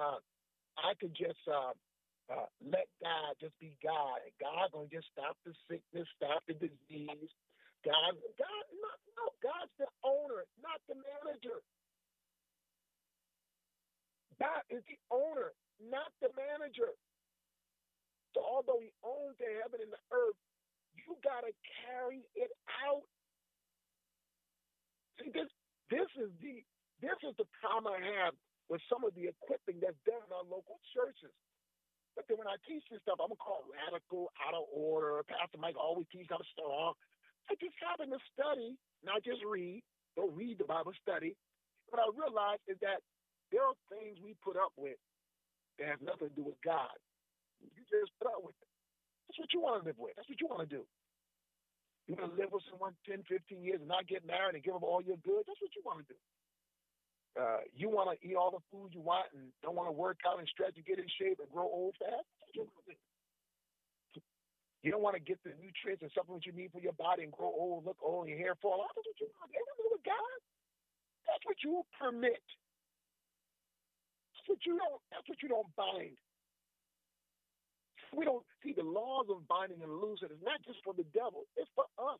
I could just let God just be God. And God going to just stop the sickness, stop the disease. God's the owner, not the manager. God is the owner, not the manager. So although he owns the heaven and the earth, you got to carry it out. See, this is the problem I have with some of the equipping that's done in our local churches. But then when I teach this stuff, I'm going to call it radical, out of order. Pastor Mike always teaches kind of strong. I just happen to study, not just read. Don't read the Bible, study. What I realize is that there are things we put up with that have nothing to do with God. You just put up with it. That's what you want to live with. That's what you want to do. You want to live with someone 10, 15 years and not get married and give them all your goods? That's what you want to do. You want to eat all the food you want and don't want to work out and stretch and get in shape and grow old fast? That's what you want to do. You don't want to get the nutrients and supplements you need for your body and grow old, look old, and your hair fall out? That's what you want. Ain't nothing to do with God. That's what you permit. That's what you don't bind. We don't see the laws of binding and loosing. It's not just for the devil. It's for us.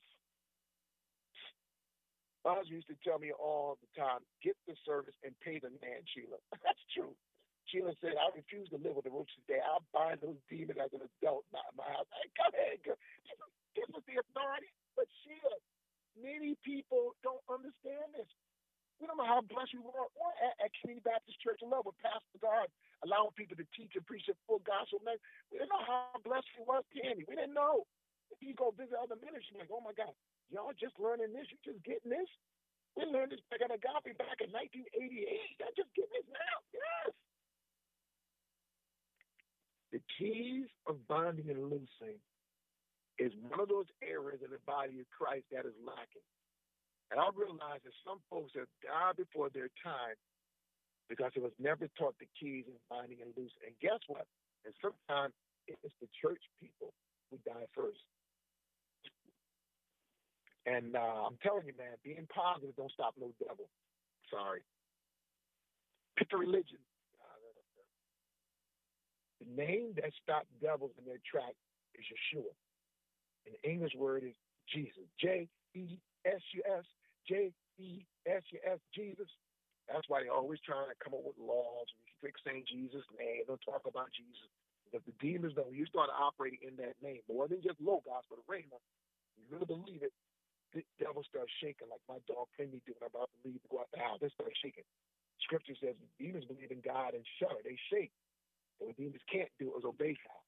My husband used to tell me all the time, get the service and pay the man, Sheila. That's true. Sheila said, I refuse to live with the roaches today. I'll bind those demons as an adult, not in my house. Hey, go ahead, girl. This is the authority. But Sheila, many people don't understand this. We don't know how blessed we were at Community Baptist Church in Love with Pastor God, allowing people to teach and preach the full gospel. We didn't know how blessed we were, Tammy. We didn't know. If you go visit other ministries, like, oh my God, y'all just learning this? You just getting this? We learned this back at Agape back in 1988. Y'all just getting this now? Yes. The keys of binding and loosing is one of those areas in the body of Christ that is lacking. And I realize that some folks have died before their time because it was never taught the keys of binding and loosing. And guess what? And sometimes it's the church people who die first. And I'm telling you, man, being positive don't stop no devil. Sorry. Pick a religion. The name that stops devils in their tracks is Yeshua. And the English word is Jesus. J-E-S-U-S. J-E-S-U-S. Jesus. That's why they're always trying to come up with laws, restrict saying Jesus' name, don't talk about Jesus. Because the demons know when you start operating in that name, but wasn't just Logos, but Rhema, you really believe it, the devil starts shaking like my dog Penny did when I'm about to leave to go out the house. They start shaking. Scripture says the demons believe in God and shudder. They shake. And what demons can't do is obey God.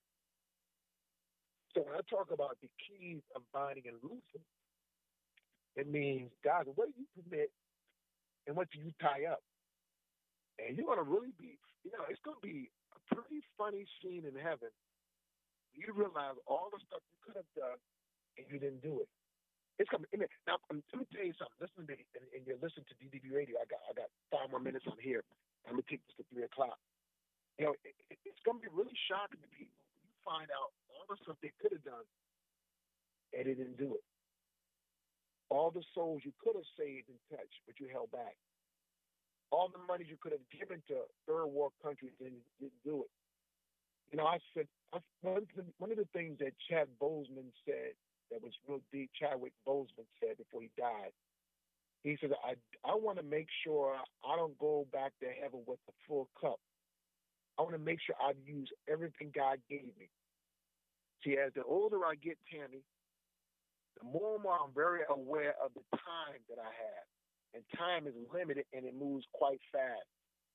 So when I talk about the keys of binding and loosing, it means, God, what do you permit and what do you tie up? And you're going to really be, it's going to be a pretty funny scene in heaven. You realize all the stuff you could have done and you didn't do it. It's coming. Now, let me tell you something. Listen to me, and you're listening to DDB Radio. I got 5 more minutes on here. I'm going to take this to 3 o'clock. It's going to be really shocking to people when you find out all the stuff they could have done and they didn't do it. All the souls you could have saved and touched, but you held back. All the money you could have given to third world countries and didn't do it. I said one of the things that Chad Boseman said that was real deep. Chadwick Boseman said before he died. He said, "I want to make sure I don't go back to heaven with a full cup. I want to make sure I use everything God gave me." See, as the older I get, Tammy, the more and more I'm very aware of the time that I have. And time is limited, and it moves quite fast.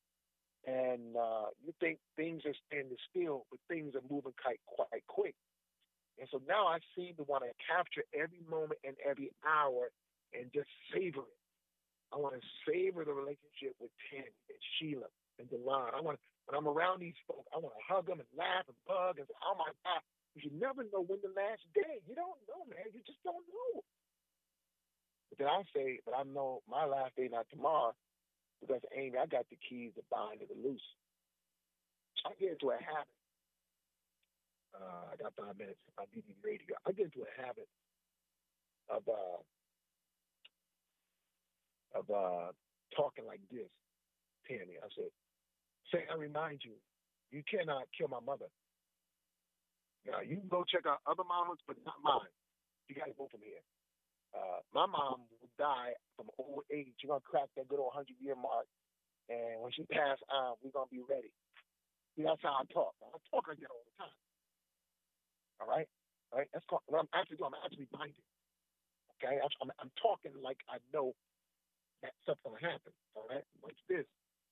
And you think things are standing still, but things are moving quite quick. And so now I seem to want to capture every moment and every hour and just savor it. I want to savor the relationship with Tammy and Sheila and Delon. When I'm around these folks, I want to hug them and laugh and bug and say, "Oh my God," you never know when the last day. You don't know, man. You just don't know. But then I say, but I know my last day not tomorrow because Amy, I got the keys to bind and to loose. I get into a habit. I got 5 minutes on DD Radio. I get into a habit of talking like this, Tammy. I said, "Say, I remind you, you cannot kill my mother. Now, you can go check out other mamas, but not mine. You got to go from here. My mom will die from old age. She's going to crack that good old 100-year mark. And when she passed on, we're going to be ready." See, that's how I talk. I talk like that all the time. All right? All right? That's called, what I'm actually doing, I'm actually binding. Okay? I'm talking like I know that stuff's going to happen. All right? Like this.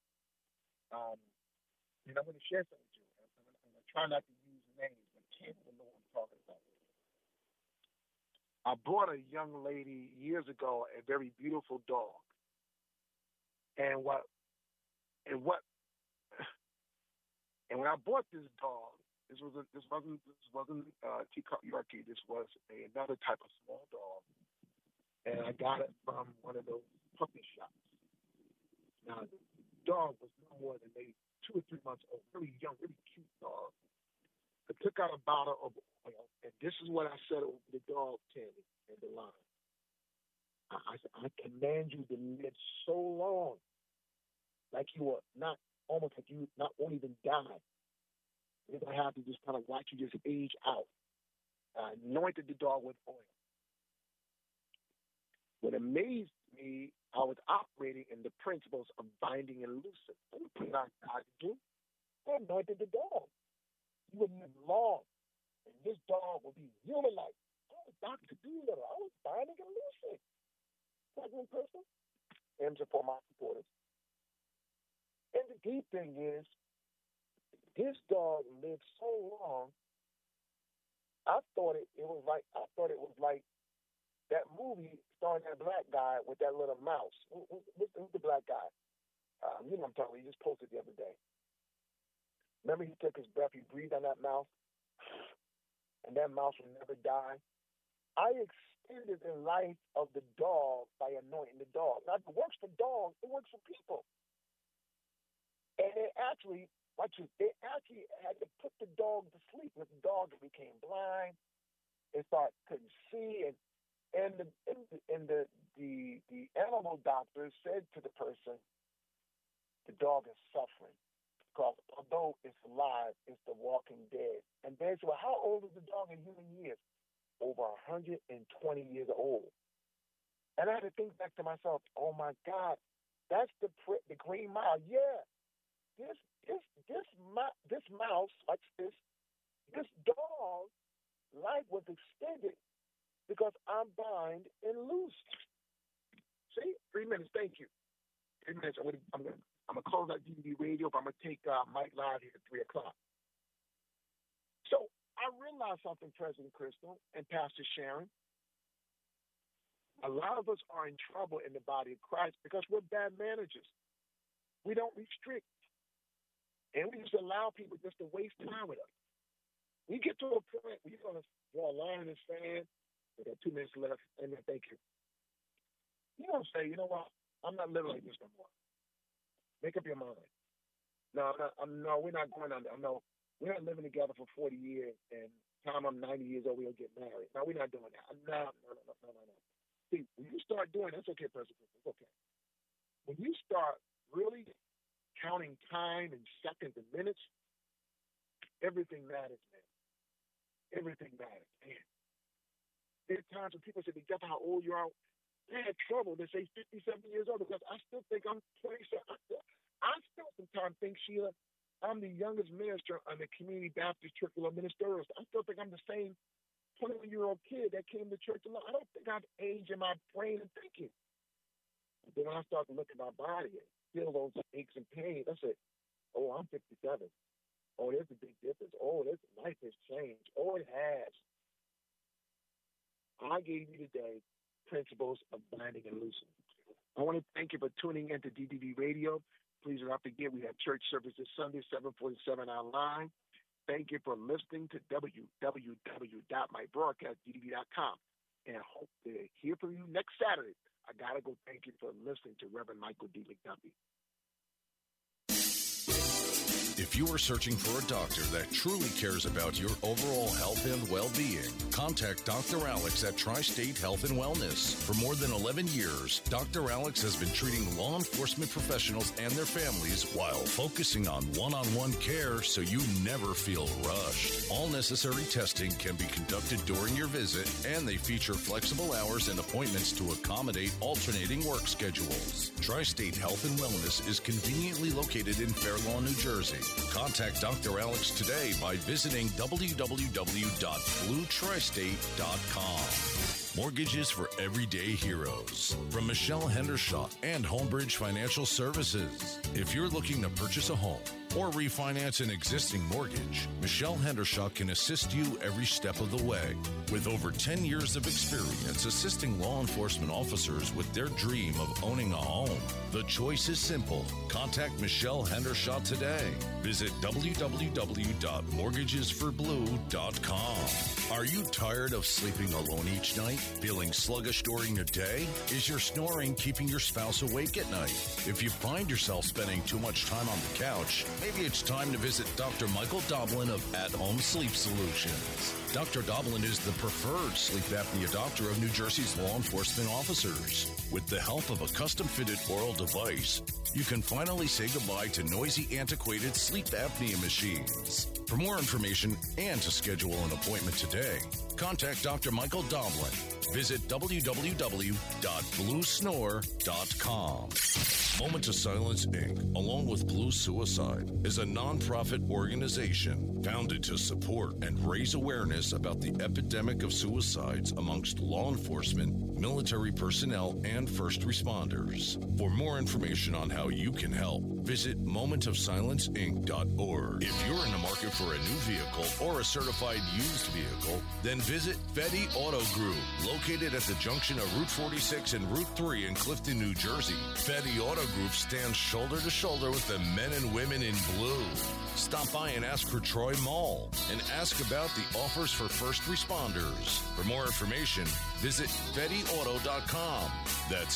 And I'm going to share something with you. I'm going to try not to use names, but Ken will know what I'm talking about. I bought a young lady years ago a very beautiful dog. And when I bought this dog, this wasn't teacup Yorkie. This was another type of small dog, and I got it from one of those puppy shops. Now the dog was no more than maybe 2 or 3 months old, really young, really cute dog. I took out a bottle of oil, and this is what I said over the dog, Tammy, and the line. I said, "I command you to live so long, like you are not, almost like you not won't even die. If I have to just kind of watch you just age out." I anointed the dog with oil. What amazed me, I was operating in the principles of binding and loosing. I didn't put it on God to do. I anointed the dog. You would live long, and this dog will be human-like. I was Dr. Doolittle. I was binding and loosing. Second person, M's for my supporters. And the deep thing is, this dog lived so long. I thought it was like that movie starring that black guy with that little mouse. Who's the black guy? You know what I'm talking about. He just posted the other day. Remember, he took his breath, he breathed on that mouse, and that mouse will never die. I extended the life of the dog by anointing the dog. Now, if it works for dogs, it works for people. And they actually had to put the dog to sleep. With the dog, it became blind. It couldn't see, and the animal doctor said to the person, the dog is suffering because although it's alive, it's the walking dead. And they said, "Well, how old is the dog in human years?" Over 120 years old. And I had to think back to myself, oh my God, That's the Green Mile. Yeah, this mouse, like this dog life was extended because I'm bind and loosed. See, 3 minutes. Thank you. 3 minutes. I'm gonna close out DDD Radio, but I'm gonna take Mike Live here at 3:00. So I realized something, President Crystal and Pastor Sharon. A lot of us are in trouble in the body of Christ because we're bad managers. We don't restrict. And we just allow people just to waste time with us. We get to a point where you're going to draw a line in the sand. We got 2 minutes left. Amen. Thank you. You're going to say, you know what? I'm not living like this no more. Make up your mind. No, we're not going on. No, we're not living together for 40 years, and time I'm 90 years old, we'll get married. No, we're not doing that. No. See, when you start doing that's okay, President. It's okay. When you start really counting time and seconds and minutes, everything matters, man. Everything matters, man. There are times when people say, "Be careful how old you are." They had trouble. They say 57 years old because I still think I'm 27. I still sometimes think, Sheila, I'm the youngest minister on the Community Baptist Church of Ministerials. I still think I'm the same 21-year-old kid that came to church alone. I don't think I've aged in my brain and thinking. But then when I start to look at my body and feel those aches and pains, I say, oh, I'm 57. Oh, there's a big difference. Oh, life has changed. Oh, it has. I gave you today principles of binding and loosing. I want to thank you for tuning into DDD Radio. Please do not forget we have church service this Sunday, 7:47 online. Thank you for listening to www.mybroadcastddd.com. And I hope to hear from you next Saturday. I got to go thank you for listening to Reverend Michael D. McDuffie. If you are searching for a doctor that truly cares about your overall health and well-being, contact Dr. Alex at Tri-State Health and Wellness. For more than 11 years, Dr. Alex has been treating law enforcement professionals and their families while focusing on one-on-one care so you never feel rushed. All necessary testing can be conducted during your visit, and they feature flexible hours and appointments to accommodate alternating work schedules. Tri-State Health and Wellness is conveniently located in Fair Lawn, New Jersey. Contact Dr. Alex today by visiting www.bluetristate.com. Mortgages for everyday heroes. From Michelle Hendershot and Homebridge Financial Services. If you're looking to purchase a home or refinance an existing mortgage, Michelle Hendershot can assist you every step of the way. With over 10 years of experience assisting law enforcement officers with their dream of owning a home, the choice is simple. Contact Michelle Hendershot today. Visit www.mortgagesforblue.com. Are you tired of sleeping alone each night? Feeling sluggish during the day? Is your snoring keeping your spouse awake at night? If you find yourself spending too much time on the couch, maybe it's time to visit Dr. Michael Doblin of At Home Sleep Solutions. Dr. Doblin is the preferred sleep apnea doctor of New Jersey's law enforcement officers. With the help of a custom-fitted oral device, you can finally say goodbye to noisy, antiquated sleep apnea machines. For more information and to schedule an appointment today, contact Dr. Michael Doblin. Visit www.bluesnore.com. Moment of Silence, Inc., along with Blue Suicide, is a nonprofit organization founded to support and raise awareness about the epidemic of suicides amongst law enforcement, military personnel, and first responders. For more information on how you can help, visit momentofsilenceinc.org. If you're in the market for a new vehicle or a certified used vehicle, then visit Fetty Auto Group, located at the junction of Route 46 and Route 3 in Clifton, New Jersey. Fetty Auto Group stands shoulder to shoulder with the men and women in blue. Stop by and ask for Troy Mall and ask about the offers for first responders. For more information, visit FettyAuto.com. That's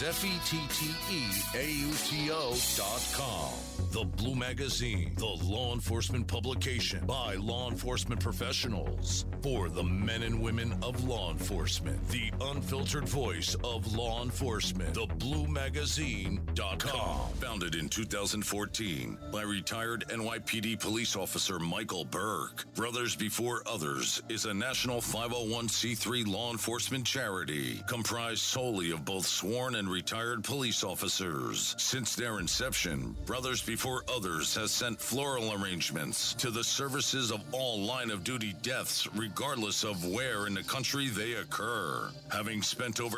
FettyAuto.com. The Blue Magazine, the law enforcement publication by law enforcement professionals for the men and women of law enforcement. The unfiltered voice of law enforcement. TheBlueMagazine.com. Founded in 2014 by retired NYPD police officer Michael Burke. Brothers Before Others is a national 501c3 law enforcement charity charity, comprised solely of both sworn and retired police officers. Since their inception, Brothers Before Others has sent floral arrangements to the services of all line-of-duty deaths, regardless of where in the country they occur, having spent over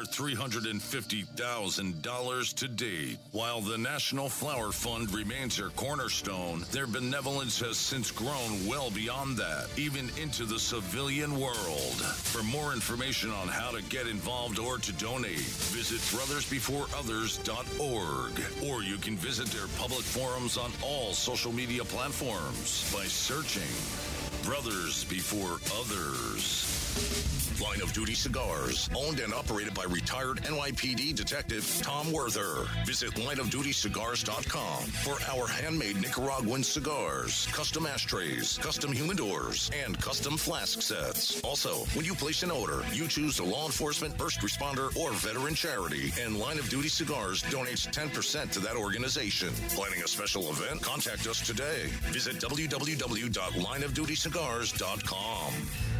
$350,000 to date. While the National Flower Fund remains their cornerstone, their benevolence has since grown well beyond that, even into the civilian world. For more information on how to get involved or to donate, visit brothersbeforeothers.org, or you can visit their public forums on all social media platforms by searching Brothers Before Others. Line of Duty Cigars, owned and operated by retired NYPD Detective Tom Werther. Visit lineofdutycigars.com for our handmade Nicaraguan cigars, custom ashtrays, custom humidors, and custom flask sets. Also, when you place an order, you choose the law enforcement, first responder, or veteran charity, and Line of Duty Cigars donates 10% to that organization. Planning a special event? Contact us today. Visit www.lineofdutycigars.com.